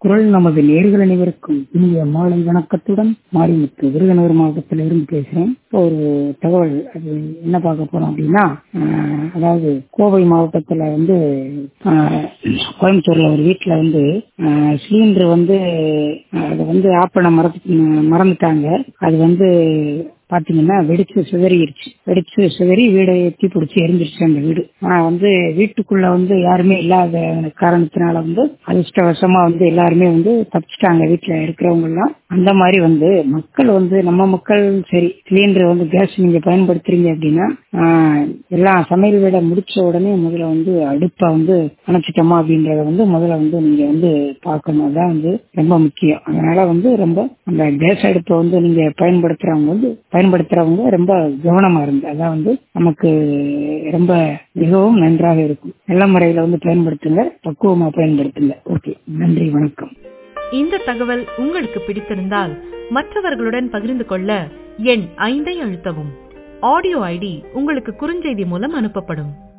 குரல் நமது நேர்கள் அனைவருக்கும் இனிய மாலை வணக்கத்துடன் மாரிமுத்து விருதுநகர் மாவட்டத்திலிருந்து பேசுறேன். இப்போ ஒரு தகவல், அது என்ன பார்க்க போறோம் அப்படின்னா, அதாவது கோவை மாவட்டத்துல வந்து கோயம்புத்தூர்ல ஒரு வீட்டுல வந்து சிலிண்டர் வந்து அதை வந்து ஆஃப் பண்ண மறந்துட்டாங்க. அது வந்து பாத்தீங்கன்னா வெடிச்சு சிதறி வீடை தீ பிடிச்சி எரிஞ்சிருச்சு அந்த வீடு. ஆனா வந்து வீட்டுக்குள்ள வந்து யாருமே இல்லாத காரணத்தினால வந்து அதிர்ஷ்டவசமா வந்து எல்லாருமே வந்து தப்பிச்சிட்டாங்க வீட்டுல இருக்கிறவங்க எல்லாம். அந்த மாதிரி வந்து மக்கள் வந்து நம்ம மக்கள் சரி, சிலிண்டர் வந்து கேஸ் நீங்க பயன்படுத்துறீங்க அப்படின்னா எல்லாம் சமையல் வீட முடிச்ச உடனே முதல்ல வந்து அடுப்பை வந்து அணைச்சிட்டோமா அப்படின்றத வந்து முதல்ல வந்து நீங்க வந்து பார்க்கணும். அதான் வந்து ரொம்ப முக்கியம். அதனால வந்து ரொம்ப அந்த கேஸ் அடுப்பை வந்து நீங்க பயன்படுத்துறவங்க ரொம்ப கவனமா இருந்து, அதான் வந்து நமக்கு ரொம்ப மிகவும் நன்றாக இருக்கும். நல்ல முறையில வந்து பயன்படுத்துங்க, பக்குவமா பயன்படுத்துங்க. ஓகே, நன்றி, வணக்கம். இந்த தகவல் உங்களுக்கு பிடித்திருந்தால் மற்றவர்களுடன் பகிர்ந்து கொள்ள எண் 5 அழுத்தவும். ஆடியோ ஐடி உங்களுக்கு குறுஞ்செய்தி மூலம் அனுப்பப்படும்.